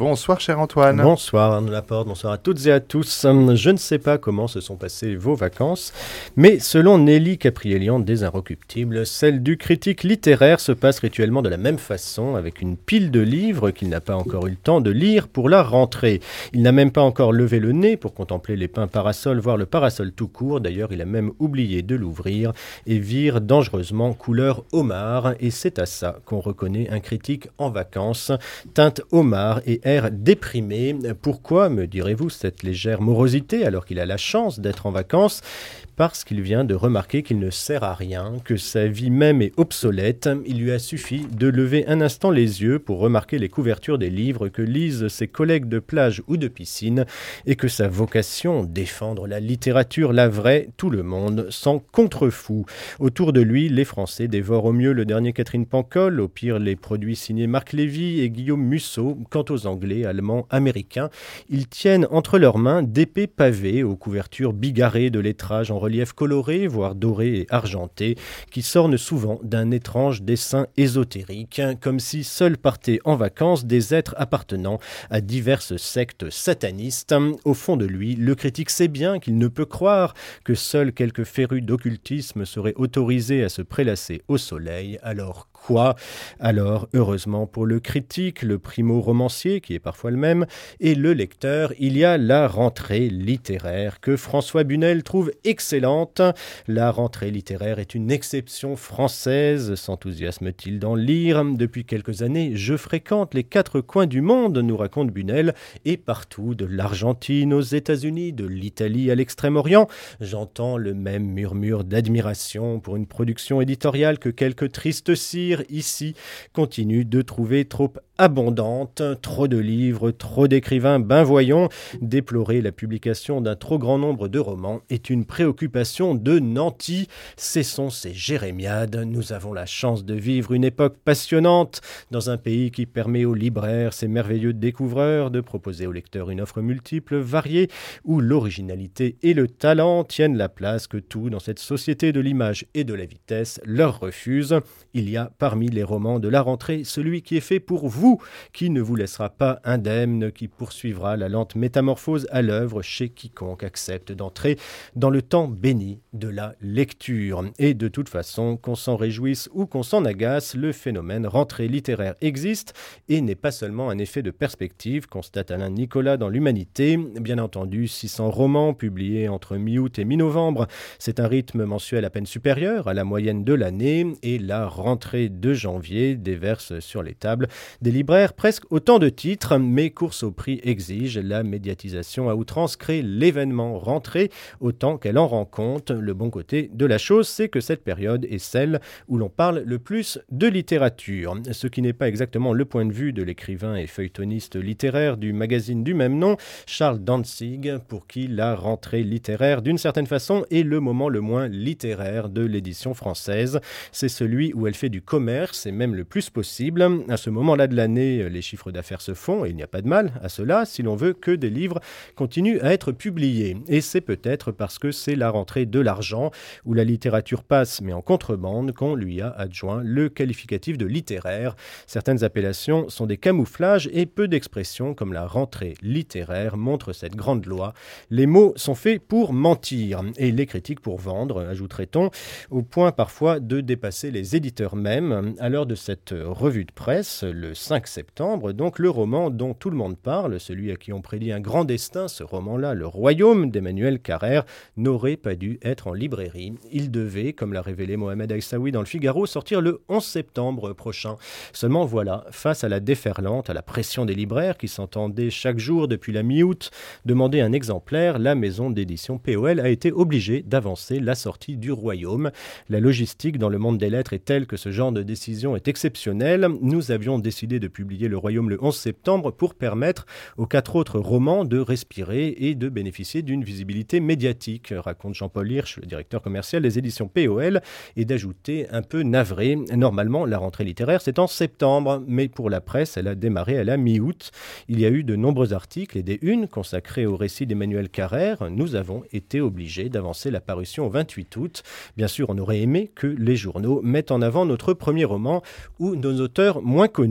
Bonsoir cher Antoine. Bonsoir Arnaud Laporte, bonsoir à toutes et à tous. Je ne sais pas comment se sont passées vos vacances, mais selon Nelly Capriélian des Inrecuptibles, celle du critique littéraire se passe rituellement de la même façon, avec une pile de livres qu'il n'a pas encore eu le temps de lire pour la rentrée. Il n'a même pas encore levé le nez pour contempler les pins parasols, voire le parasol tout court. D'ailleurs, il a même oublié de l'ouvrir et vire dangereusement couleur homard. Et c'est à ça qu'on reconnaît un critique en vacances, teinte homard et air déprimé. Pourquoi, me direz-vous, cette légère morosité alors qu'il a la chance d'être en vacances ? Parce qu'il vient de remarquer qu'il ne sert à rien, que sa vie même est obsolète. Il lui a suffi de lever un instant les yeux pour remarquer les couvertures des livres que lisent ses collègues de plage ou de piscine et que sa vocation, défendre la littérature, la vraie, tout le monde s'en contrefout. Autour de lui, les Français dévorent au mieux le dernier Catherine Pancol, au pire les produits signés Marc Lévy et Guillaume Musso. Quant aux Anglais, Allemands, Américains, ils tiennent entre leurs mains d'épais pavés aux couvertures bigarrées de lettrage en relief coloré, voire doré et argenté, qui s'ornent souvent d'un étrange dessin ésotérique, comme si seuls partaient en vacances des êtres appartenant à diverses sectes satanistes. Au fond de lui, le critique sait bien qu'il ne peut croire que seuls quelques férus d'occultisme seraient autorisés à se prélasser au soleil. Alors quoi ? Alors, heureusement pour le critique, le primo-romancier, qui est parfois le même, et le lecteur, il y a la rentrée littéraire, que François Bunel trouve excellente. La rentrée littéraire est une exception française, s'enthousiasme-t-il d'en lire. Depuis quelques années, je fréquente les 4 coins du monde, nous raconte Bunel, et partout, de l'Argentine aux États-Unis, de l'Italie à l'Extrême-Orient, j'entends le même murmure d'admiration pour une production éditoriale que quelques tristes cires ici continuent de trouver trop abondante, trop de livres, trop d'écrivains, ben voyons, déplorer la publication d'un trop grand nombre de romans est une préoccupation de nantis. Cessons ces jérémiades, nous avons la chance de vivre une époque passionnante dans un pays qui permet aux libraires, ces merveilleux découvreurs, de proposer aux lecteurs une offre multiple, variée, où l'originalité et le talent tiennent la place que tout dans cette société de l'image et de la vitesse leur refuse. Il y a parmi les romans de la rentrée celui qui est fait pour vous, qui ne vous laissera pas indemne, qui poursuivra la lente métamorphose à l'œuvre chez quiconque accepte d'entrer dans le temps béni de la lecture. Et de toute façon, qu'on s'en réjouisse ou qu'on s'en agace, le phénomène rentrée littéraire existe et n'est pas seulement un effet de perspective, constate Alain Nicolas dans l'Humanité. Bien entendu, 600 romans publiés entre mi-août et mi-novembre, c'est un rythme mensuel à peine supérieur à la moyenne de l'année, et la rentrée de janvier déverse sur les tables des libraires presque autant de titres, mais course au prix exige, la médiatisation à outrance crée l'événement rentrée autant qu'elle en rend compte. Le bon côté de la chose, c'est que cette période est celle où l'on parle le plus de littérature, ce qui n'est pas exactement le point de vue de l'écrivain et feuilletoniste littéraire du magazine du même nom, Charles Dantzig, pour qui la rentrée littéraire, d'une certaine façon, est le moment le moins littéraire de l'édition française. C'est celui où elle fait du commerce, et même le plus possible. À ce moment-là de l'année, les chiffres d'affaires se font, et il n'y a pas de mal à cela, si l'on veut que des livres continuent à être publiés. Et c'est peut-être parce que c'est la rentrée de l'argent, où la littérature passe, mais en contrebande, qu'on lui a adjoint le qualificatif de littéraire. Certaines appellations sont des camouflages, et peu d'expressions comme la rentrée littéraire montrent cette grande loi. Les mots sont faits pour mentir, et les critiques pour vendre, ajouterait-on, au point parfois de dépasser les éditeurs même. À l'heure de cette revue de presse, le 5 septembre, donc le roman dont tout le monde parle, celui à qui on prédit un grand destin, ce roman-là, Le Royaume d'Emmanuel Carrère, n'aurait pas dû être en librairie. Il devait, comme l'a révélé Mohamed Aïssaoui dans le Figaro, sortir le 11 septembre prochain. Seulement voilà, face à la déferlante, à la pression des libraires qui s'entendaient chaque jour depuis la mi-août demander un exemplaire, la maison d'édition POL a été obligée d'avancer la sortie du Royaume. La logistique dans le monde des lettres est telle que ce genre de décision est exceptionnelle. Nous avions décidé de publier Le Royaume le 11 septembre pour permettre aux 4 autres romans de respirer et de bénéficier d'une visibilité médiatique, raconte Jean-Paul Hirsch, le directeur commercial des éditions POL, et d'ajouter un peu navré. Normalement, la rentrée littéraire, c'est en septembre, mais pour la presse, elle a démarré à la mi-août. Il y a eu de nombreux articles et des unes consacrés au récit d'Emmanuel Carrère. Nous avons été obligés d'avancer la parution au 28 août. Bien sûr, on aurait aimé que les journaux mettent en avant notre premier roman ou nos auteurs moins connus.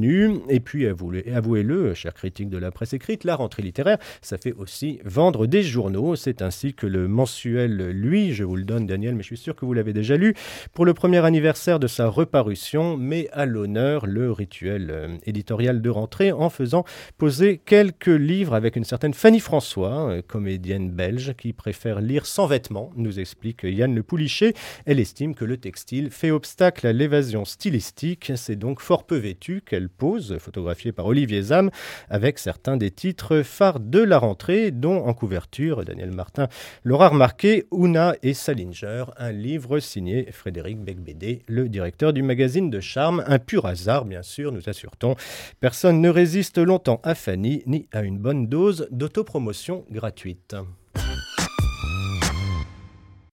Et puis, avouez-le, chers critiques de la presse écrite, la rentrée littéraire, ça fait aussi vendre des journaux. C'est ainsi que le mensuel Lui, je vous le donne Daniel, mais je suis sûr que vous l'avez déjà lu, pour le premier anniversaire de sa reparution, met à l'honneur le rituel éditorial de rentrée en faisant poser quelques livres avec une certaine Fanny François, comédienne belge, qui préfère lire sans vêtements, nous explique Yann Le Poulichet. Elle estime que le textile fait obstacle à l'évasion stylistique. C'est donc fort peu vêtu qu'elle pose, photographiée par Olivier Zam, avec certains des titres phares de la rentrée, dont en couverture, Daniel Martin l'aura remarqué, Ouna et Salinger, un livre signé Frédéric Becbédé, le directeur du magazine de Charme. Un pur hasard, bien sûr, nous assure-t-on. Personne ne résiste longtemps à Fanny, ni à une bonne dose d'autopromotion gratuite.